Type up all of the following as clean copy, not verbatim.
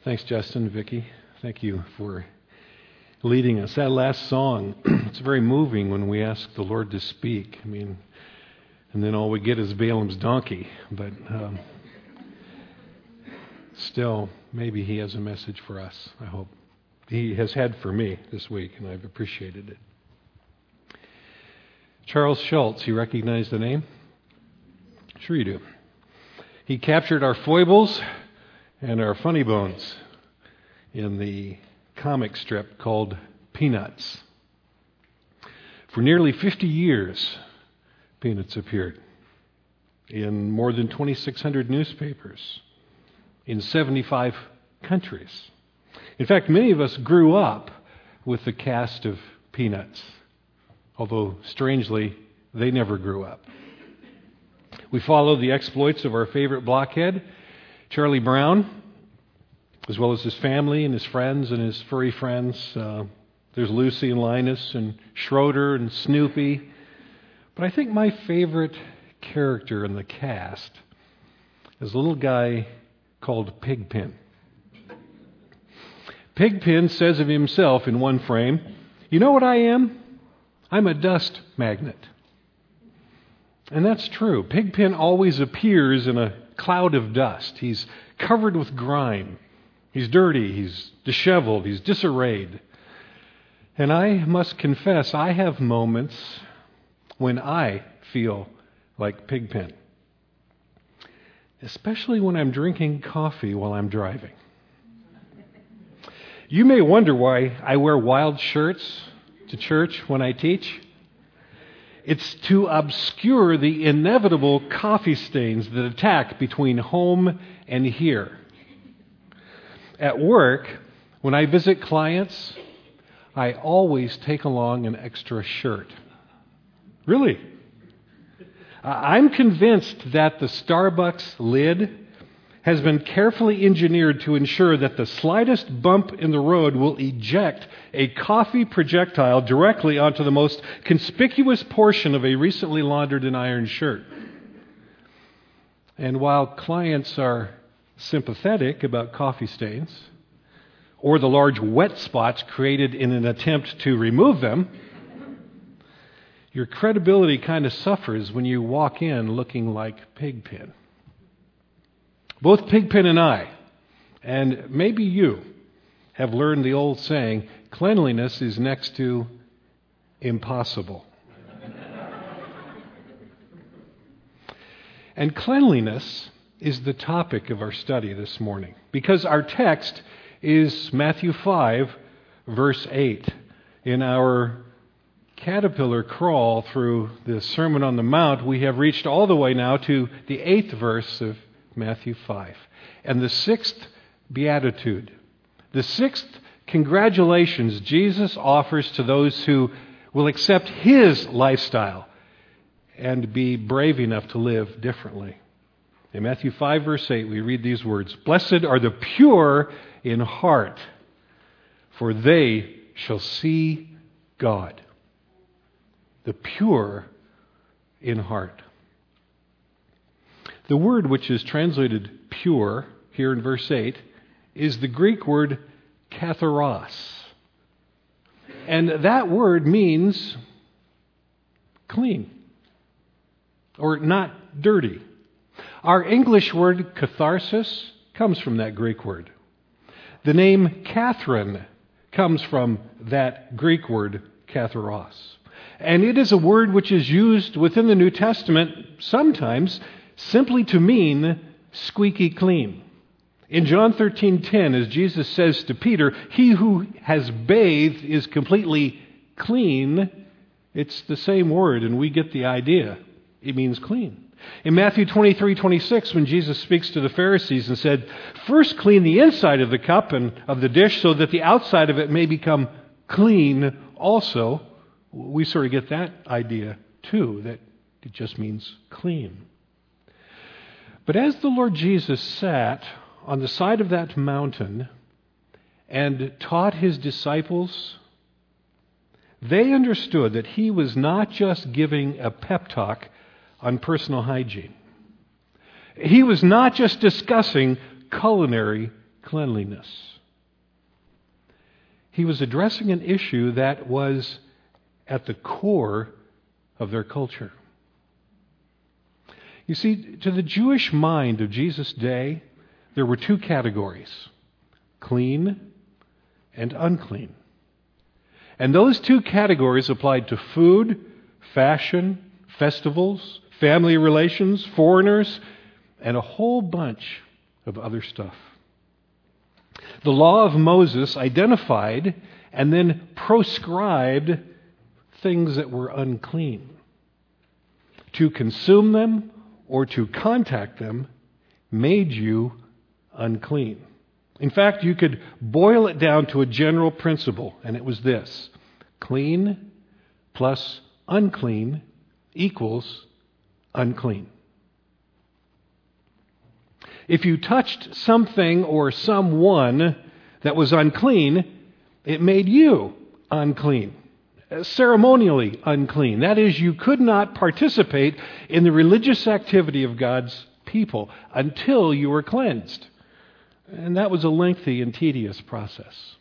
Thanks, Justin, Vicki. Thank you for leading us. That last song, it's very moving when we ask the Lord to speak. And then all we get is Balaam's donkey. But still, maybe he has a message for us, I hope. He has had for me this week, and I've appreciated it. Charles Schulz, you recognize the name? Sure you do. He captured our foibles and our funny bones in the comic strip called Peanuts. For nearly 50 years, Peanuts appeared in more than 2,600 newspapers in 75 countries. In fact, many of us grew up with the cast of Peanuts, although strangely, they never grew up. We followed the exploits of our favorite blockhead, Charlie Brown, as well as his family and his friends and his furry friends. There's Lucy and Linus and Schroeder and Snoopy. But I think my favorite character in the cast is a little guy called Pigpen. Pigpen says of himself in one frame, "You know what I am? I'm a dust magnet." And that's true. Pigpen always appears in a cloud of dust. He's covered with grime. He's dirty. He's disheveled. He's disarrayed. And I must confess, I have moments when I feel like Pigpen, especially when I'm drinking coffee while I'm driving. You may wonder why I wear wild shirts to church when I teach. It's to obscure the inevitable coffee stains that attack between home and here. At work, when I visit clients, I always take along an extra shirt. Really? I'm convinced that the Starbucks lid has been carefully engineered to ensure that the slightest bump in the road will eject a coffee projectile directly onto the most conspicuous portion of a recently laundered and ironed shirt. And while clients are sympathetic about coffee stains or the large wet spots created in an attempt to remove them, your credibility kind of suffers when you walk in looking like Pigpen. Both Pigpen and I, and maybe you, have learned the old saying, cleanliness is next to impossible. And cleanliness is the topic of our study this morning, because our text is Matthew 5, verse 8. In our caterpillar crawl through the Sermon on the Mount, we have reached all the way now to the 8th verse of Matthew 5. And the 6th beatitude, the 6th congratulations Jesus offers to those who will accept His lifestyle and be brave enough to live differently. In Matthew 5, verse 8, we read these words, "Blessed are the pure in heart, for they shall see God." The pure in heart. The word which is translated pure here in verse 8 is the Greek word katharos. And that word means clean or not dirty. Our English word catharsis comes from that Greek word. The name Catherine comes from that Greek word katharos. And it is a word which is used within the New Testament sometimes simply to mean squeaky clean. In John 13:10, as Jesus says to Peter, "He who has bathed is completely clean," it's the same word, and we get the idea. It means clean. In Matthew 23:26, when Jesus speaks to the Pharisees and said, "First clean the inside of the cup and of the dish so that the outside of it may become clean also," we sort of get that idea too, that it just means clean. But as the Lord Jesus sat on the side of that mountain and taught His disciples, they understood that He was not just giving a pep talk on personal hygiene. He was not just discussing culinary cleanliness. He was addressing an issue that was at the core of their culture. You see, to the Jewish mind of Jesus' day, there were two categories, clean and unclean. And those two categories applied to food, fashion, festivals, family relations, foreigners, and a whole bunch of other stuff. The law of Moses identified and then proscribed things that were unclean. To consume them or to contact them made you unclean. In fact, you could boil it down to a general principle, and it was this: clean plus unclean equals unclean. If you touched something or someone that was unclean, it made you unclean, ceremonially unclean. That is, you could not participate in the religious activity of God's people until you were cleansed. And that was a lengthy and tedious process.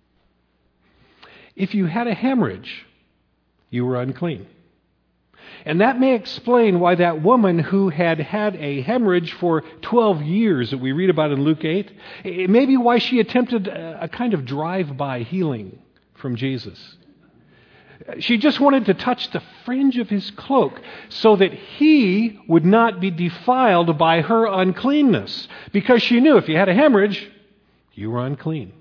If you had a hemorrhage, you were unclean. And that may explain why that woman who had had a hemorrhage for 12 years that we read about in Luke 8, it may be why she attempted a kind of drive-by healing from Jesus. She just wanted to touch the fringe of his cloak so that he would not be defiled by her uncleanness. Because she knew if you had a hemorrhage, you were unclean.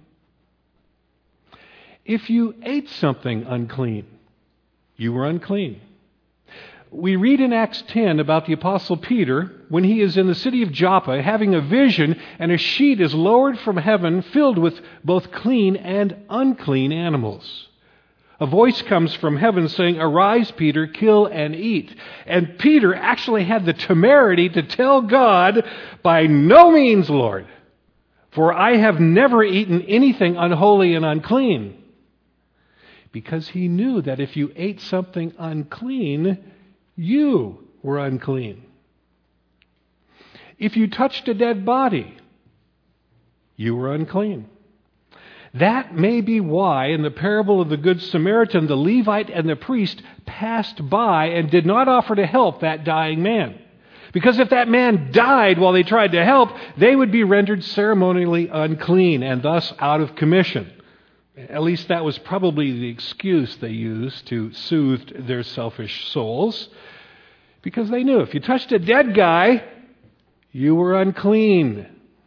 If you ate something unclean, you were unclean. We read in Acts 10 about the Apostle Peter when he is in the city of Joppa having a vision, and a sheet is lowered from heaven filled with both clean and unclean animals. A voice comes from heaven saying, "Arise, Peter, kill and eat." And Peter actually had the temerity to tell God, "By no means, Lord, for I have never eaten anything unholy and unclean." Because he knew that if you ate something unclean, you were unclean. If you touched a dead body, you were unclean. That may be why in the parable of the Good Samaritan, the Levite and the priest passed by and did not offer to help that dying man. Because if that man died while they tried to help, they would be rendered ceremonially unclean and thus out of commission. At least that was probably the excuse they used to soothe their selfish souls. Because they knew if you touched a dead guy, you were unclean.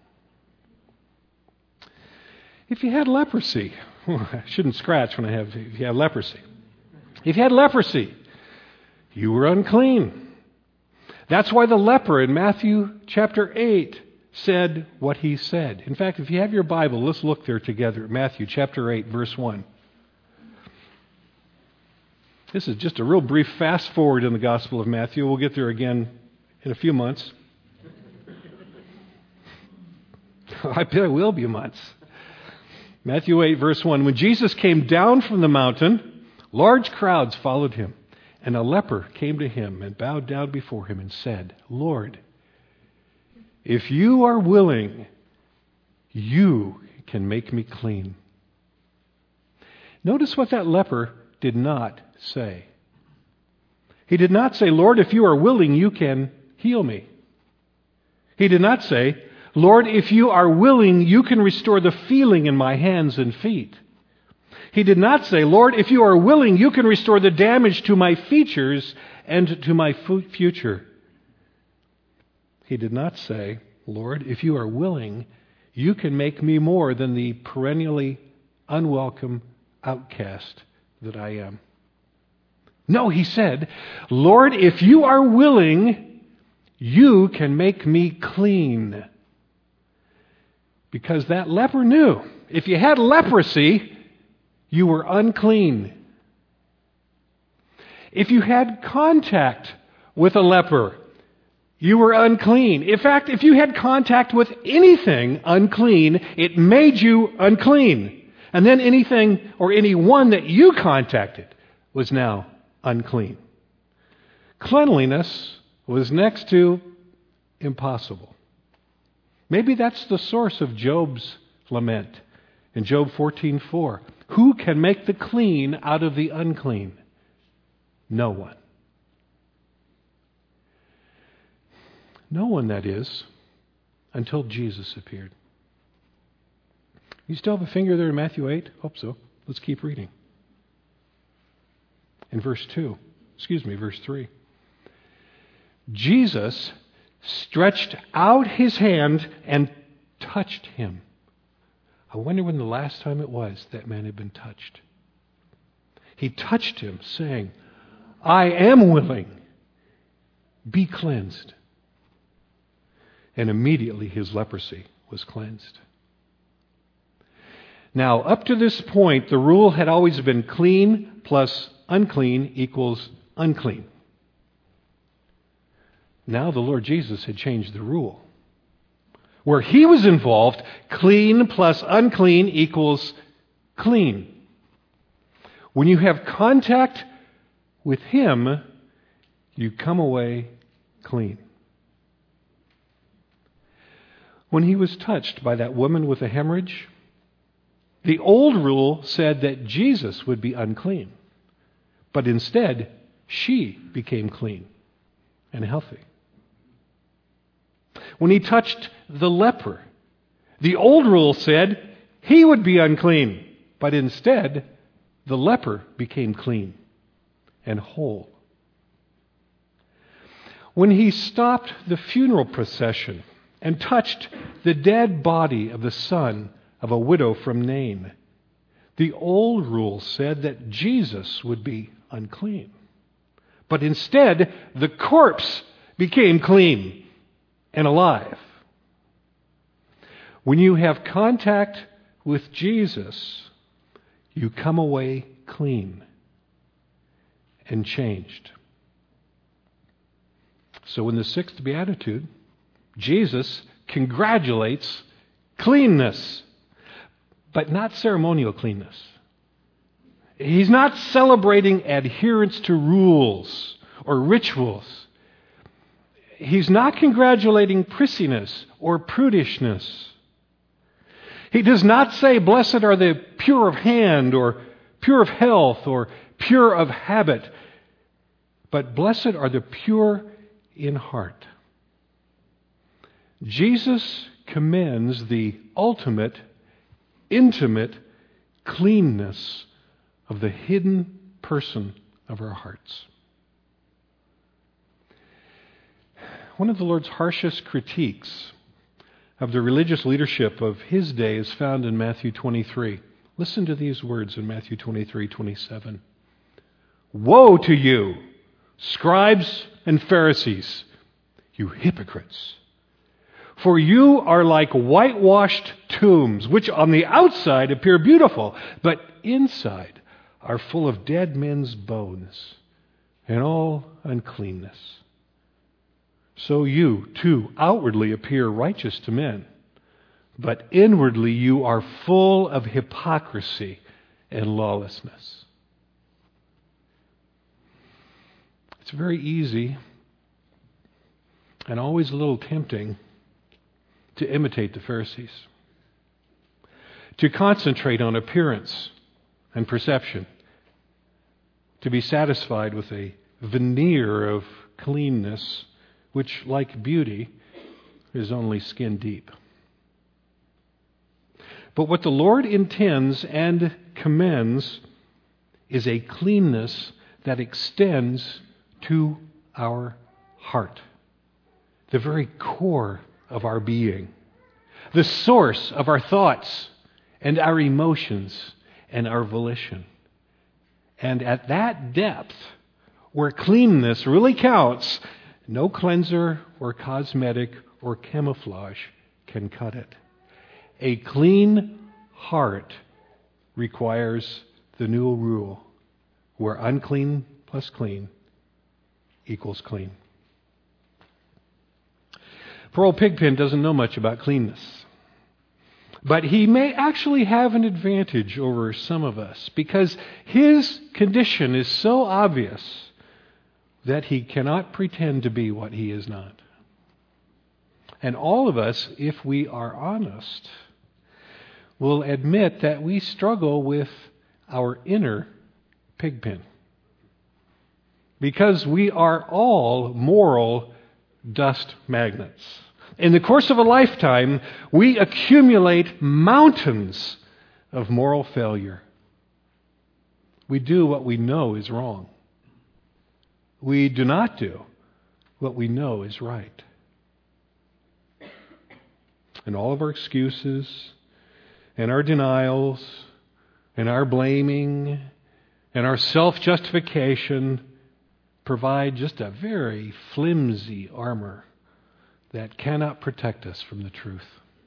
If you had leprosy, I shouldn't scratch when if you have leprosy. If you had leprosy, you were unclean. That's why the leper in Matthew chapter 8 said what he said. In fact, if you have your Bible, let's look there together. Matthew chapter 8, verse 1. This is just a real brief fast forward in the Gospel of Matthew. We'll get there again in a few months. I bet it will be months. Matthew 8, verse 1. When Jesus came down from the mountain, large crowds followed him, and a leper came to him and bowed down before him and said, "Lord, if you are willing, you can make me clean." Notice what that leper did not say. He did not say, "Lord, if you are willing, you can heal me." He did not say, "Lord, if you are willing, you can restore the feeling in my hands and feet." He did not say, "Lord, if you are willing, you can restore the damage to my features and to my future." He did not say, "Lord, if you are willing, you can make me more than the perennially unwelcome outcast that I am." No, he said, "Lord, if you are willing, you can make me clean." Because that leper knew, if you had leprosy, you were unclean. If you had contact with a leper, you were unclean. In fact, if you had contact with anything unclean, it made you unclean. And then anything or anyone that you contacted was now unclean. Cleanliness was next to impossible. Maybe that's the source of Job's lament. In Job 14:4, who can make the clean out of the unclean? No one. No one, that is, until Jesus appeared. You still have a finger there in Matthew 8? Hope so. Let's keep reading. In verse 3. Jesus stretched out his hand and touched him. I wonder when the last time it was that man had been touched. He touched him, saying, I am willing. Be cleansed. And immediately his leprosy was cleansed. Now, up to this point, the rule had always been clean plus unclean equals unclean. Now the Lord Jesus had changed the rule. Where he was involved, clean plus unclean equals clean. When you have contact with him, you come away clean. When he was touched by that woman with a hemorrhage, the old rule said that Jesus would be unclean. But instead, she became clean and healthy. When he touched the leper, the old rule said he would be unclean. But instead, the leper became clean and whole. When he stopped the funeral procession and touched the dead body of the son of a widow from Nain, the old rule said that Jesus would be unclean. But instead, the corpse became clean and alive. When you have contact with Jesus, you come away clean and changed. So in the sixth beatitude, Jesus congratulates cleanness, but not ceremonial cleanness. He's not celebrating adherence to rules or rituals. He's not congratulating prissiness or prudishness. He does not say, blessed are the pure of hand or pure of health or pure of habit, but blessed are the pure in heart. Jesus commends the ultimate, intimate cleanness of the hidden person of our hearts. One of the Lord's harshest critiques of the religious leadership of his day is found in Matthew 23. Listen to these words in Matthew 23:27. Woe to you, scribes and Pharisees, you hypocrites! For you are like whitewashed tombs, which on the outside appear beautiful, but inside are full of dead men's bones and all uncleanness. So you, too, outwardly appear righteous to men, but inwardly you are full of hypocrisy and lawlessness. It's very easy and always a little tempting to imitate the Pharisees, to concentrate on appearance and perception, to be satisfied with a veneer of cleanness, which, like beauty, is only skin deep. But what the Lord intends and commends is a cleanness that extends to our heart, the very core of our being, the source of our thoughts and our emotions and our volition. And at that depth, where cleanness really counts, no cleanser or cosmetic or camouflage can cut it. A clean heart requires the new rule, where unclean plus clean equals clean. Poor old Pigpen doesn't know much about cleanness. But he may actually have an advantage over some of us, because his condition is so obvious that he cannot pretend to be what he is not. And all of us, if we are honest, will admit that we struggle with our inner pigpen. Because we are all moral dust magnets. In the course of a lifetime, we accumulate mountains of moral failure. We do what we know is wrong. We do not do what we know is right. And all of our excuses and our denials and our blaming and our self-justification provide just a very flimsy armor that cannot protect us from the truth.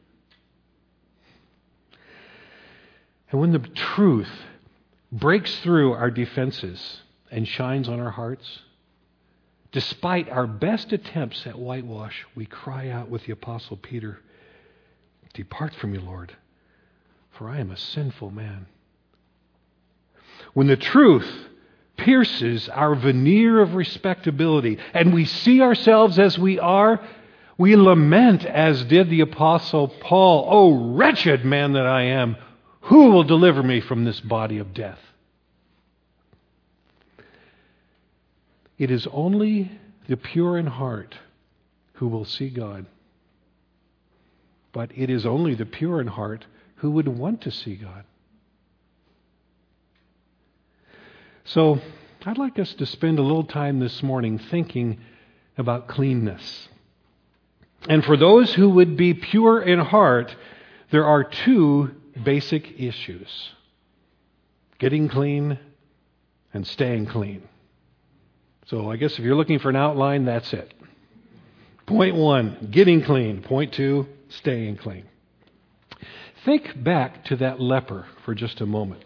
And when the truth breaks through our defenses and shines on our hearts, despite our best attempts at whitewash, we cry out with the Apostle Peter, "Depart from me, Lord, for I am a sinful man." When the truth pierces our veneer of respectability and we see ourselves as we are, we lament as did the Apostle Paul, "O wretched man that I am, who will deliver me from this body of death?" It is only the pure in heart who will see God. But it is only the pure in heart who would want to see God. So I'd like us to spend a little time this morning thinking about cleanness. And for those who would be pure in heart, there are two basic issues: getting clean and staying clean. So I guess if you're looking for an outline, that's it. Point 1, getting clean. Point 2, staying clean. Think back to that leper for just a moment.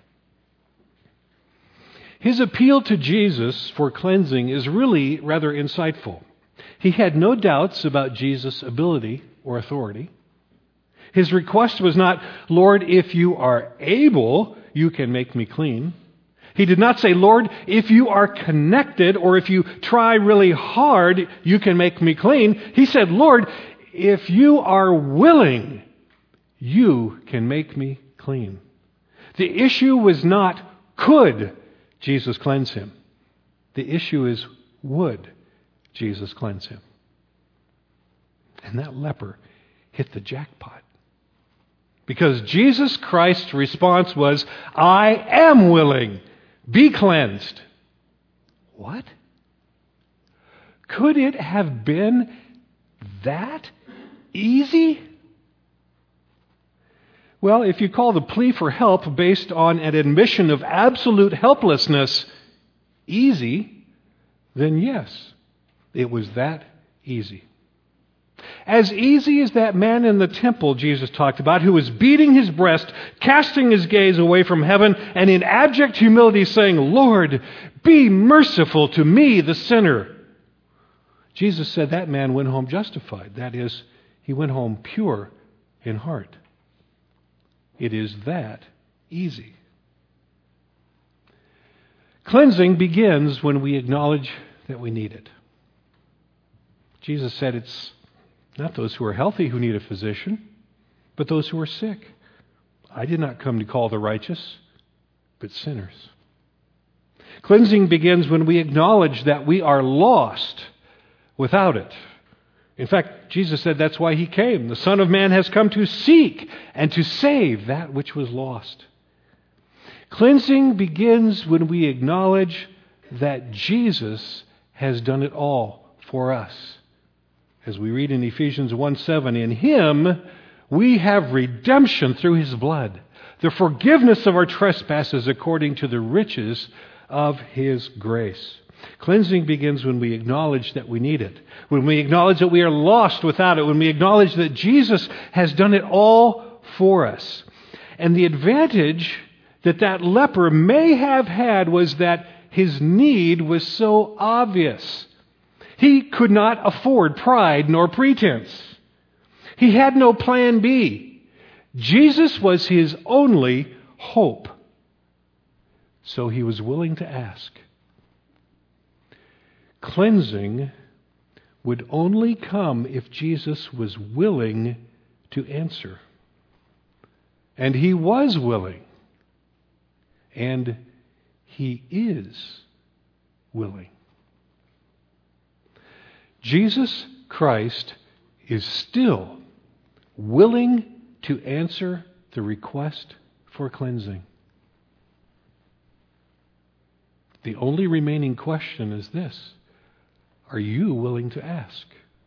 His appeal to Jesus for cleansing is really rather insightful. He had no doubts about Jesus' ability or authority. His request was not, "Lord, if you are able, you can make me clean." He did not say, "Lord, if you are connected or if you try really hard, you can make me clean." He said, "Lord, if you are willing, you can make me clean." The issue was not, could Jesus cleanse him? The issue is, would Jesus cleanse him? And that leper hit the jackpot. Because Jesus Christ's response was, "I am willing. Be cleansed." What? Could it have been that easy? Well, if you call the plea for help based on an admission of absolute helplessness easy, then yes, it was that easy. As easy as that man in the temple Jesus talked about, who was beating his breast, casting his gaze away from heaven, and in abject humility saying, "Lord, be merciful to me, the sinner." Jesus said that man went home justified. That is, he went home pure in heart. It is that easy. Cleansing begins when we acknowledge that we need it. Jesus said it's not those who are healthy who need a physician, but those who are sick. I did not come to call the righteous, but sinners. Cleansing begins when we acknowledge that we are lost without it. In fact, Jesus said that's why he came. The Son of Man has come to seek and to save that which was lost. Cleansing begins when we acknowledge that Jesus has done it all for us. As we read in Ephesians 1:7, in him we have redemption through his blood, the forgiveness of our trespasses according to the riches of his grace. Cleansing begins when we acknowledge that we need it, when we acknowledge that we are lost without it, when we acknowledge that Jesus has done it all for us. And the advantage that that leper may have had was that his need was so obvious. He could not afford pride nor pretense. He had no plan B. Jesus was his only hope. So he was willing to ask. Cleansing would only come if Jesus was willing to answer. And He was willing. And He is willing. Jesus Christ is still willing to answer the request for cleansing. The only remaining question is this: are you willing to ask?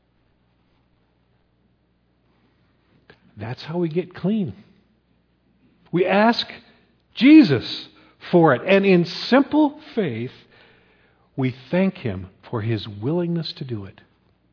That's how we get clean. We ask Jesus for it. And in simple faith, we thank Him for His willingness to do it.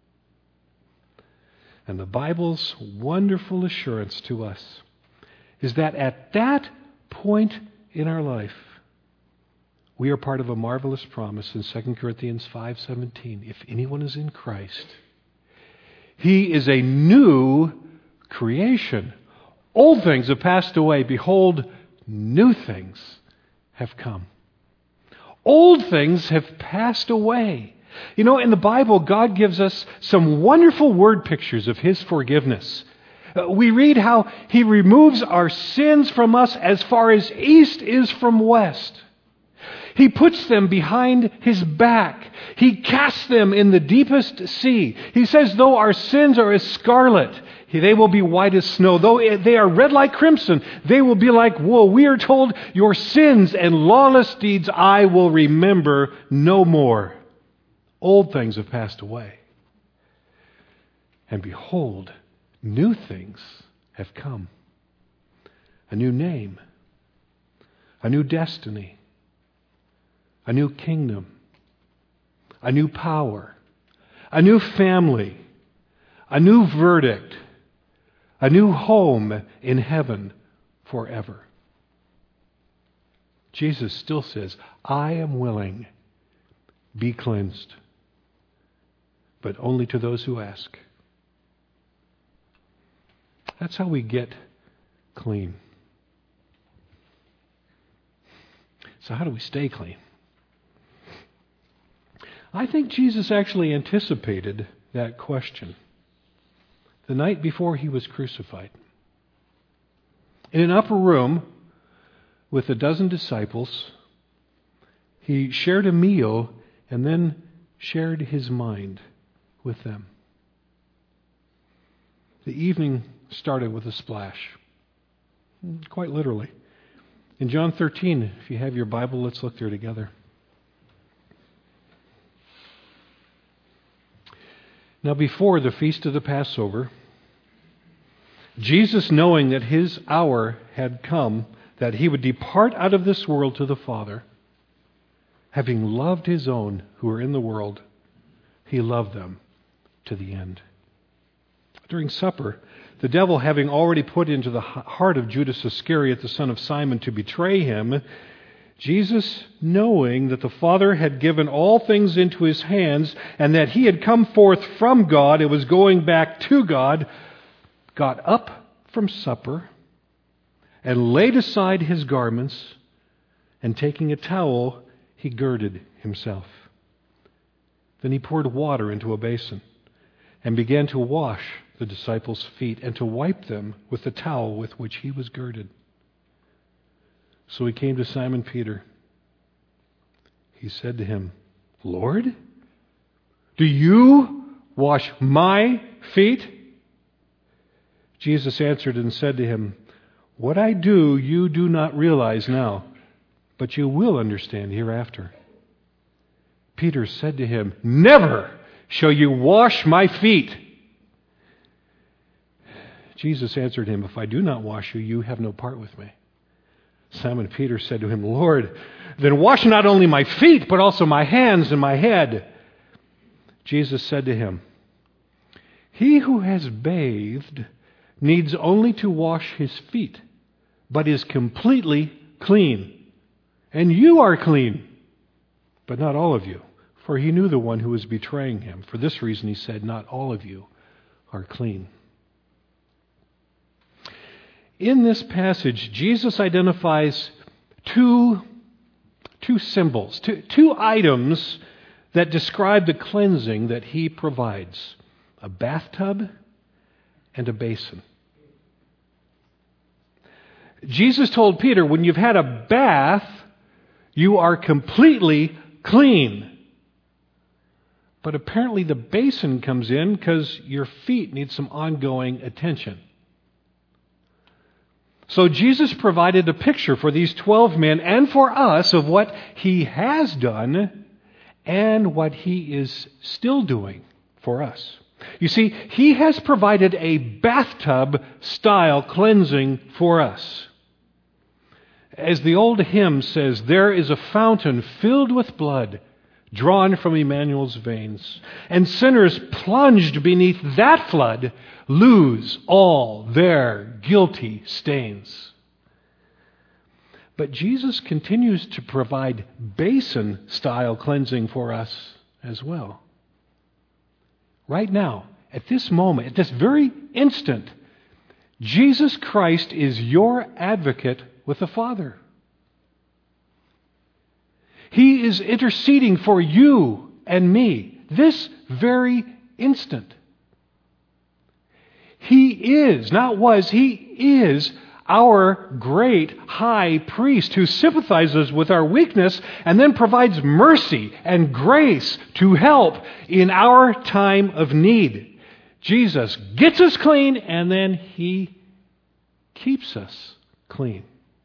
And the Bible's wonderful assurance to us is that at that point in our life, we are part of a marvelous promise in 2 Corinthians 5:17. If anyone is in Christ, he is a new creation. Old things have passed away. Behold, new things have come. Old things have passed away. You know, in the Bible, God gives us some wonderful word pictures of His forgiveness. We read how He removes our sins from us as far as east is from west. He puts them behind His back. He casts them in the deepest sea. He says, though our sins are as scarlet, they will be white as snow. Though they are red like crimson, they will be like wool. We are told, your sins and lawless deeds I will remember no more. Old things have passed away. And behold, new things have come. A new name, a new destiny, a new kingdom, a new power, a new family, a new verdict, a new home in heaven forever. Jesus still says, I am willing, be cleansed, but only to those who ask. That's how we get clean. So how do we stay clean? I think Jesus actually anticipated that question the night before He was crucified. In an upper room with a dozen disciples, He shared a meal and then shared His mind with them. The evening started with a splash, quite literally. In John 13, if you have your Bible, let's look there together. Now, before the feast of the Passover, Jesus, knowing that His hour had come, that He would depart out of this world to the Father, having loved His own who were in the world, He loved them to the end. During supper, the devil, having already put into the heart of Judas Iscariot, the son of Simon, to betray Him, Jesus, knowing that the Father had given all things into His hands and that He had come forth from God and was going back to God, got up from supper and laid aside His garments, and taking a towel, He girded Himself. Then He poured water into a basin and began to wash the disciples' feet and to wipe them with the towel with which He was girded. So He came to Simon Peter. He said to him, Lord, do you wash my feet? Jesus answered and said to him, what I do you do not realize now, but you will understand hereafter. Peter said to Him, never shall you wash my feet. Jesus answered him, if I do not wash you, you have no part with me. Simon Peter said to Him, Lord, then wash not only my feet, but also my hands and my head. Jesus said to him, he who has bathed needs only to wash his feet, but is completely clean. And you are clean, but not all of you. For He knew the one who was betraying Him. For this reason He said, not all of you are clean. In this passage, Jesus identifies two symbols, two items that describe the cleansing that He provides: a bathtub and a basin. Jesus told Peter, when you've had a bath, you are completely clean. But apparently the basin comes in because your feet need some ongoing attention. So Jesus provided a picture for these 12 men and for us of what He has done and what He is still doing for us. You see, He has provided a bathtub-style cleansing for us. As the old hymn says, there is a fountain filled with blood drawn from Emmanuel's veins, and sinners plunged beneath that flood lose all their guilty stains. But Jesus continues to provide basin-style cleansing for us as well. Right now, at this moment, at this very instant, Jesus Christ is your advocate with the Father. He is interceding for you and me this very instant. He is, not was, He is our great high priest who sympathizes with our weakness and then provides mercy and grace to help in our time of need. Jesus gets us clean and then He keeps us clean.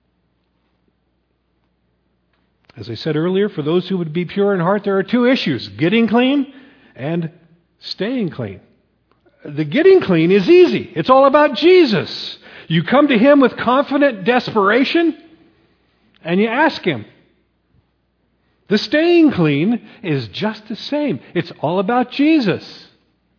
As I said earlier, for those who would be pure in heart, there are two issues: getting clean and staying clean. The getting clean is easy. It's all about Jesus. You come to Him with confident desperation and you ask Him. The staying clean is just the same. It's all about Jesus.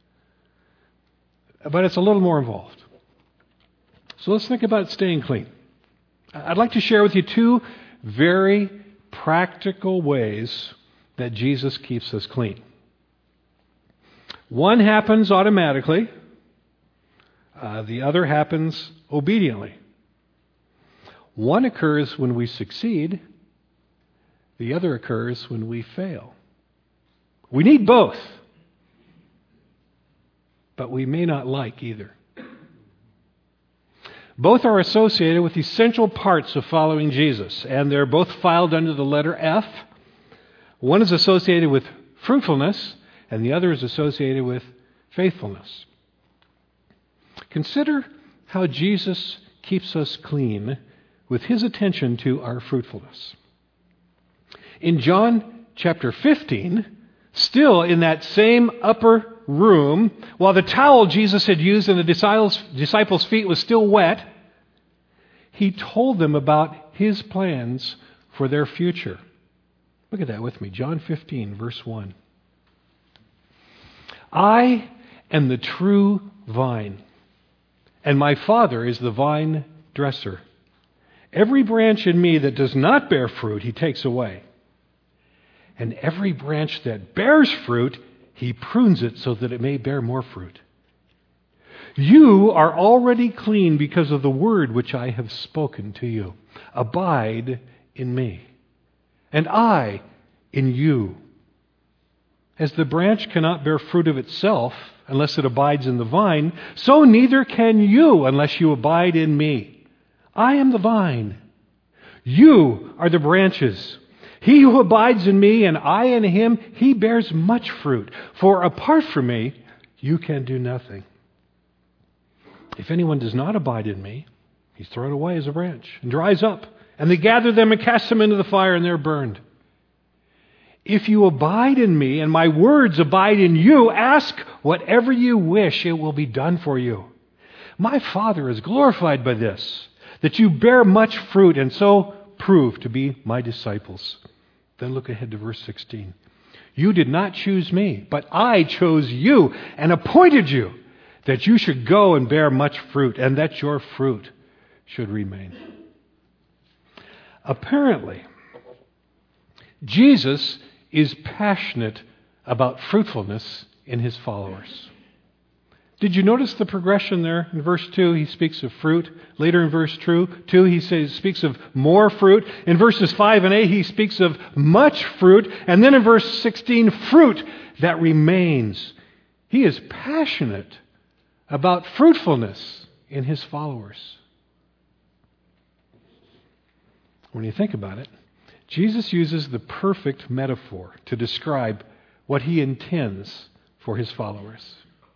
But it's a little more involved. So let's think about staying clean. I'd like to share with you two very practical ways that Jesus keeps us clean. One happens automatically. The other happens obediently. One occurs when we succeed. The other occurs when we fail. We need both. But we may not like either. Both are associated with essential parts of following Jesus, and they're both filed under the letter F. One is associated with fruitfulness, and the other is associated with faithfulness. Consider how Jesus keeps us clean with His attention to our fruitfulness. In John chapter 15, still in that same upper room, while the towel Jesus had used in the disciples' feet was still wet, He told them about His plans for their future. Look at that with me. John 15, verse 1. I am the true vine, and my Father is the vine dresser. Every branch in me that does not bear fruit, He takes away. And every branch that bears fruit, He prunes it so that it may bear more fruit. You are already clean because of the word which I have spoken to you. Abide in me, and I in you. As the branch cannot bear fruit of itself unless it abides in the vine, so neither can you unless you abide in me. I am the vine. You are the branches. He who abides in me and I in him, he bears much fruit. For apart from me, you can do nothing. If anyone does not abide in me, he's thrown away as a branch and dries up. And they gather them and cast them into the fire, and they're burned. If you abide in me and my words abide in you, ask whatever you wish, it will be done for you. My Father is glorified by this, that you bear much fruit and so prove to be my disciples. Then look ahead to verse 16. You did not choose me, but I chose you and appointed you that you should go and bear much fruit, and that your fruit should remain. Apparently, Jesus is passionate about fruitfulness in his followers. Did you notice the progression there? In verse 2, he speaks of fruit. Later in verse 2, he speaks of more fruit. In verses 5 and 8, he speaks of much fruit. And then in verse 16, fruit that remains. He is passionate about fruitfulness in his followers. When you think about it, Jesus uses the perfect metaphor to describe what he intends for his followers.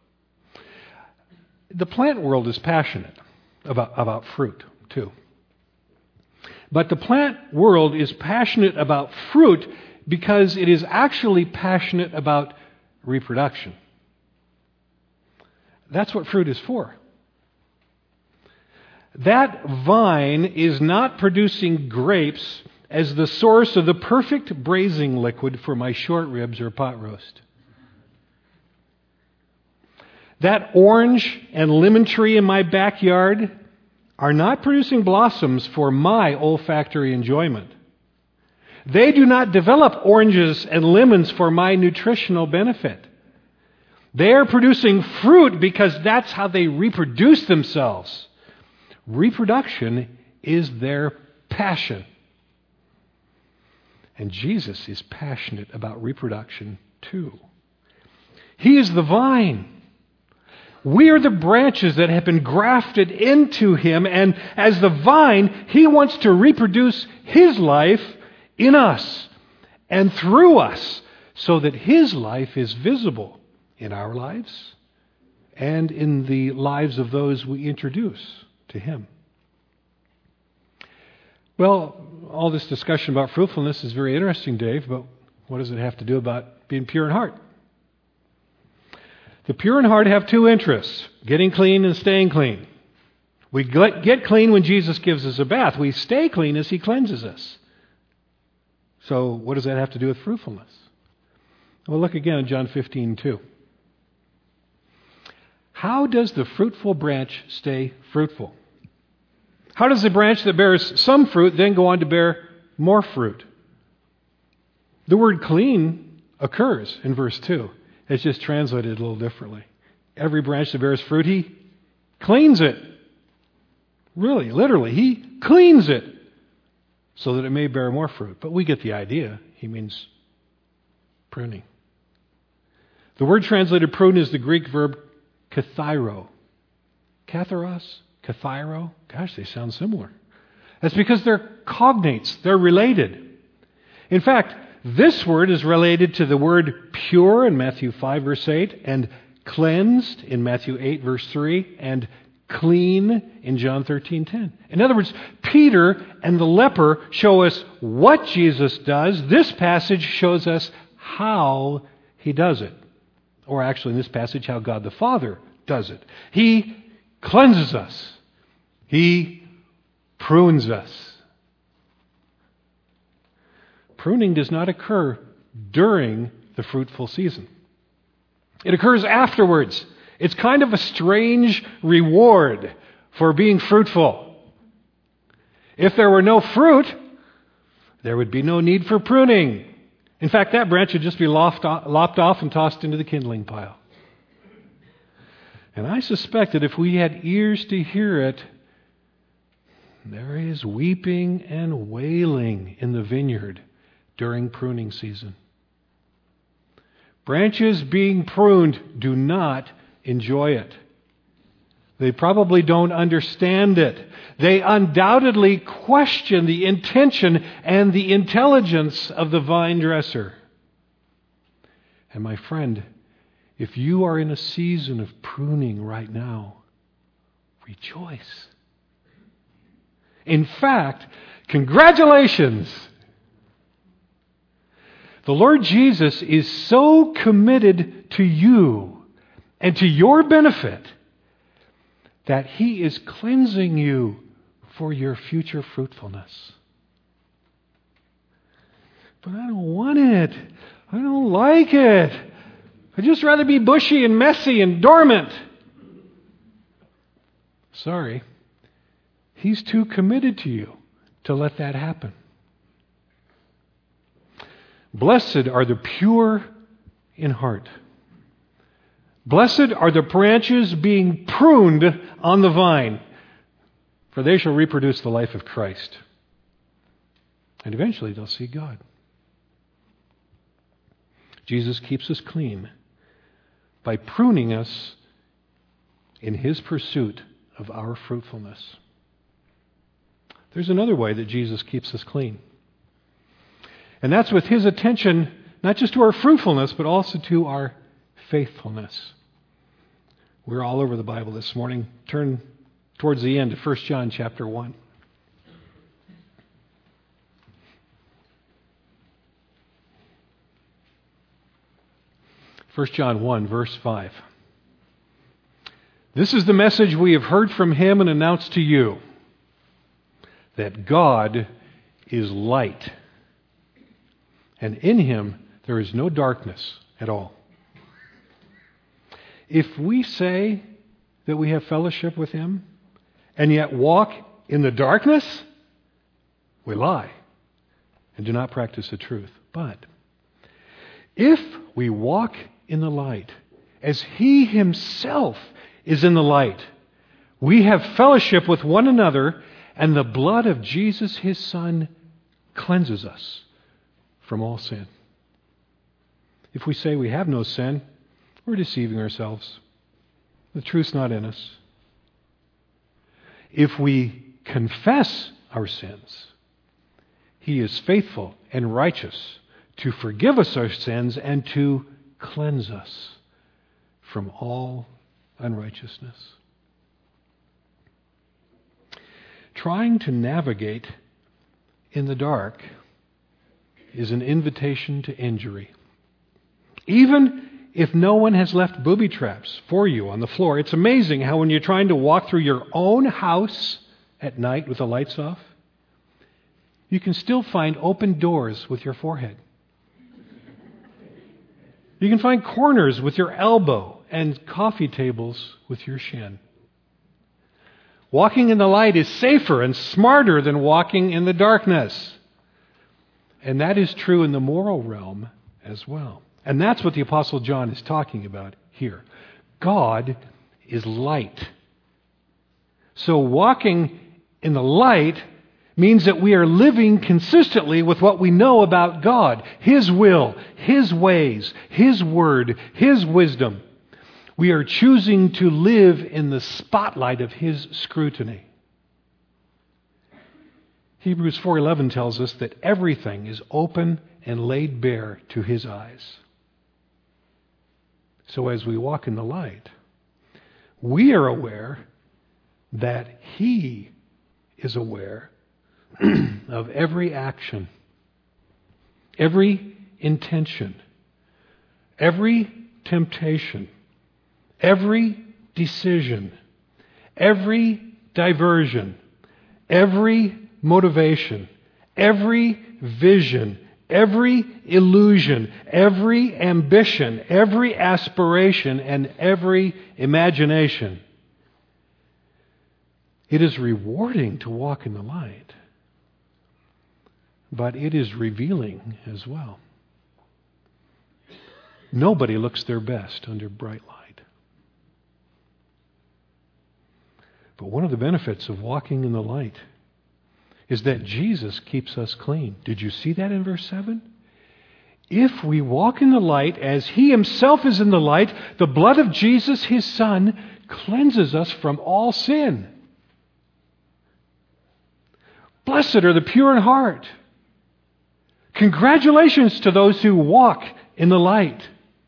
The plant world is passionate about fruit, too. But the plant world is passionate about fruit because it is actually passionate about reproduction. That's what fruit is for. That vine is not producing grapes as the source of the perfect braising liquid for my short ribs or pot roast. That orange and lemon tree in my backyard are not producing blossoms for my olfactory enjoyment. They do not develop oranges and lemons for my nutritional benefit. They are producing fruit because that's how they reproduce themselves. Reproduction is their passion. And Jesus is passionate about reproduction too. He is the vine. We are the branches that have been grafted into him, and as the vine, he wants to reproduce his life in us and through us so that his life is visible in our lives and in the lives of those we introduce to him. Well, all this discussion about fruitfulness is very interesting, Dave, but what does it have to do about being pure in heart? The pure in heart have two interests, getting clean and staying clean. We get clean when Jesus gives us a bath. We stay clean as he cleanses us. So what does that have to do with fruitfulness? Well, look again at John 15:2. How does the fruitful branch stay fruitful? How does the branch that bears some fruit then go on to bear more fruit? The word clean occurs in verse 2. It's just translated a little differently. Every branch that bears fruit, he cleans it. Really, literally, he cleans it so that it may bear more fruit. But we get the idea. He means pruning. The word translated prune is the Greek verb kathairo. Katharos? Kathairo? Gosh, they sound similar. That's because they're cognates. They're related. In fact, this word is related to the word pure in Matthew 5, verse 8, and cleansed in Matthew 8, verse 3, and clean in John 13:10. In other words, Peter and the leper show us what Jesus does. This passage shows us how he does it. Or actually, in this passage, how God the Father does it. He cleanses us. He prunes us. Pruning does not occur during the fruitful season. It occurs afterwards. It's kind of a strange reward for being fruitful. If there were no fruit, there would be no need for pruning. In fact, that branch would just be lopped off and tossed into the kindling pile. And I suspect that if we had ears to hear it, there is weeping and wailing in the vineyard during pruning season. Branches being pruned do not enjoy it. They probably don't understand it. They undoubtedly question the intention and the intelligence of the vine dresser. And my friend, if you are in a season of pruning right now, rejoice. In fact, congratulations! The Lord Jesus is so committed to you and to your benefit that he is cleansing you for your future fruitfulness. But I don't want it. I don't like it. I'd just rather be bushy and messy and dormant. Sorry. He's too committed to you to let that happen. Blessed are the pure in heart. Blessed are the branches being pruned on the vine, for they shall reproduce the life of Christ. And eventually they'll see God. Jesus keeps us clean by pruning us in his pursuit of our fruitfulness. there's another way that Jesus keeps us clean. And that's with His attention, not just to our fruitfulness, but also to our faithfulness. We're all over the Bible this morning. Turn towards the end to 1 John chapter 1. 1 John 1, verse 5. This is the message we have heard from Him and announced to you, that God is light, and in Him there is no darkness at all. If we say that we have fellowship with Him and yet walk in the darkness, we lie and do not practice the truth. But if we walk in the light, as He Himself is in the light, we have fellowship with one another, and the blood of Jesus, His Son, cleanses us from all sin. If we say we have no sin, we're deceiving ourselves. The truth's not in us. If we confess our sins, He is faithful and righteous to forgive us our sins and to cleanse us from all unrighteousness. Trying to navigate in the dark is an invitation to injury. Even if no one has left booby traps for you on the floor, it's amazing how when you're trying to walk through your own house at night with the lights off, you can still find open doors with your forehead. You can find corners with your elbow and coffee tables with your shin. Walking in the light is safer and smarter than walking in the darkness. And that is true in the moral realm as well. And that's what the Apostle John is talking about here. God is light. So walking in the light means that we are living consistently with what we know about God, His will, His ways, His word, His wisdom. We are choosing to live in the spotlight of His scrutiny. Hebrews 4:11 tells us that everything is open and laid bare to His eyes. So as we walk in the light, we are aware that He is aware of every action, every intention, every temptation, every decision, every diversion, every motivation, every vision, every illusion, every ambition, every aspiration, and every imagination. It is rewarding to walk in the light, but it is revealing as well. Nobody looks their best under bright light. But one of the benefits of walking in the light is that Jesus keeps us clean. Did you see that in verse 7? If we walk in the light as He Himself is in the light, the blood of Jesus, His Son, cleanses us from all sin. Blessed are the pure in heart. Congratulations to those who walk in the light.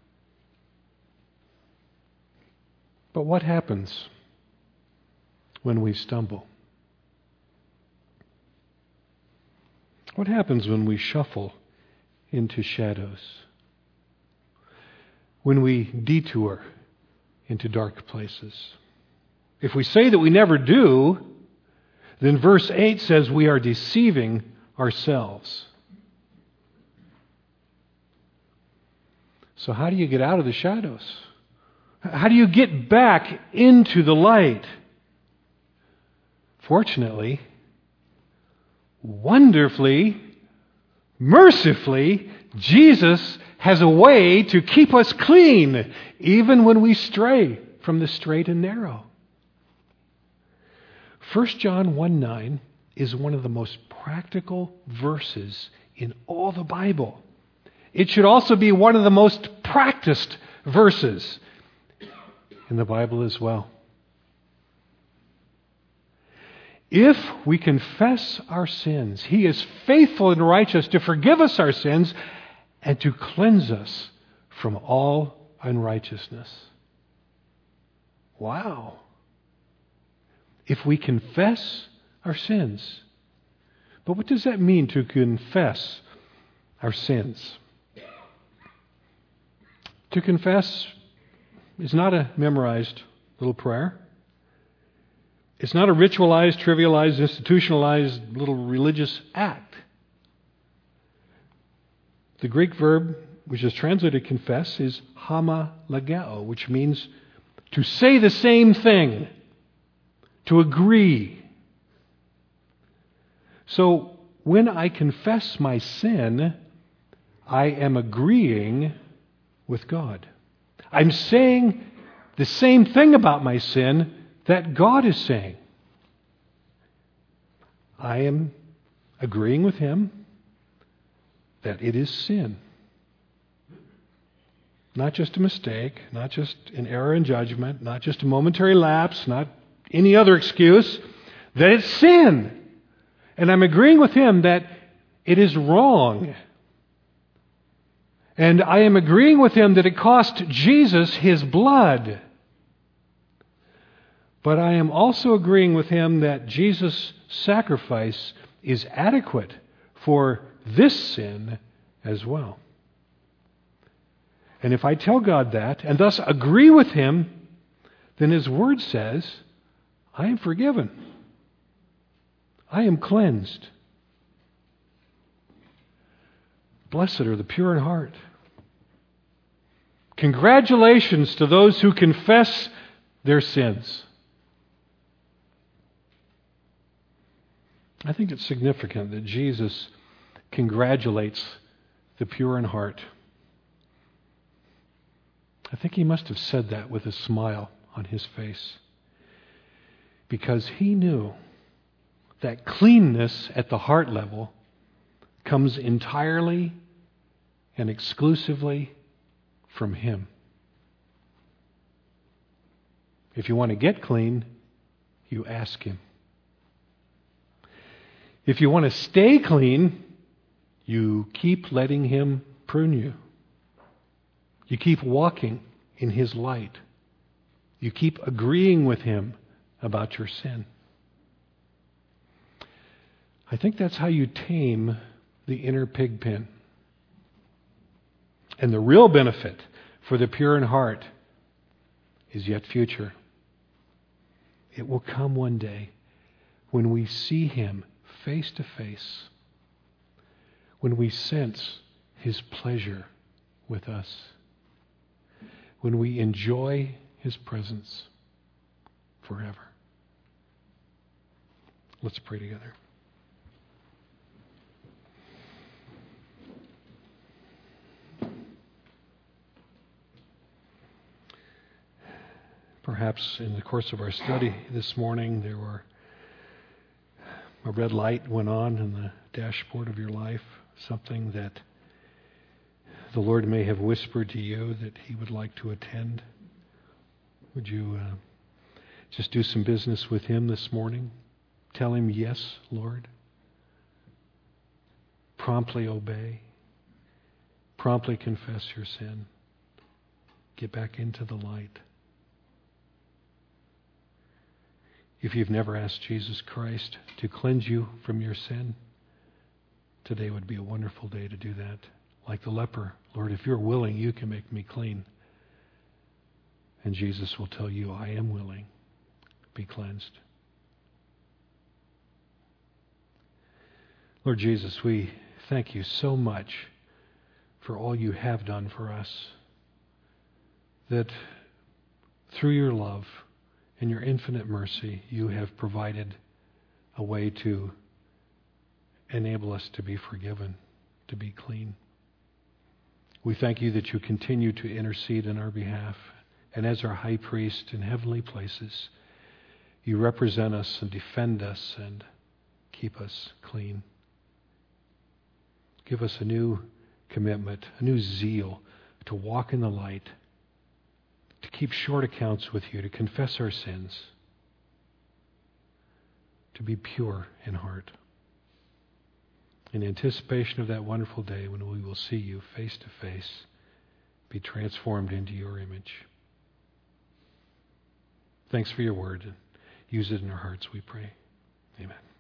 But what happens when we stumble? What happens when we shuffle into shadows? When we detour into dark places? If we say that we never do, then verse 8 says we are deceiving ourselves. So how do you get out of the shadows? How do you get back into the light? Fortunately, wonderfully, mercifully, Jesus has a way to keep us clean, even when we stray from the straight and narrow. 1 John 1:9 is one of the most practical verses in all the Bible. It should also be one of the most practiced verses in the Bible as well. If we confess our sins, He is faithful and righteous to forgive us our sins and to cleanse us from all unrighteousness. Wow. If we confess our sins. But what does that mean to confess our sins? To confess is not a memorized little prayer. It's not a ritualized, trivialized, institutionalized little religious act. The Greek verb, which is translated confess, is homologeo, which means to say the same thing, to agree. So when I confess my sin, I am agreeing with God. I'm saying the same thing about my sin that God is saying. I am agreeing with Him that it is sin. Not just a mistake, not just an error in judgment, not just a momentary lapse, not any other excuse, that it's sin. And I'm agreeing with Him that it is wrong. And I am agreeing with Him that it cost Jesus His blood. But I am also agreeing with Him that Jesus' sacrifice is adequate for this sin as well. And if I tell God that, and thus agree with Him, then His Word says, I am forgiven. I am cleansed. Blessed are the pure in heart. Congratulations to those who confess their sins. I think it's significant that Jesus congratulates the pure in heart. I think He must have said that with a smile on His face, because He knew that cleanness at the heart level comes entirely and exclusively from Him. If you want to get clean, you ask Him. If you want to stay clean, you keep letting Him prune you. You keep walking in His light. You keep agreeing with Him about your sin. I think that's how you tame the inner pig pen. And the real benefit for the pure in heart is yet future. It will come one day when we see Him face to face, when we sense His pleasure with us, when we enjoy His presence forever. Let's pray together. Perhaps in the course of our study this morning, a red light went on in the dashboard of your life, something that the Lord may have whispered to you that He would like to attend. Would you just do some business with Him this morning? Tell Him, yes, Lord. Promptly obey. Promptly confess your sin. Get back into the light. If you've never asked Jesus Christ to cleanse you from your sin, today would be a wonderful day to do that. Like the leper, Lord, if you're willing, you can make me clean. And Jesus will tell you, I am willing. Be cleansed. Lord Jesus, we thank you so much for all you have done for us. That through your love, in your infinite mercy, you have provided a way to enable us to be forgiven, to be clean. We thank you that you continue to intercede in our behalf. And as our high priest in heavenly places, you represent us and defend us and keep us clean. Give us a new commitment, a new zeal to walk in the light, to keep short accounts with you, to confess our sins. to be pure in heart, in anticipation of that wonderful day when we will see you face to face, be transformed into your image. Thanks for your word. Use it in our hearts, we pray. Amen.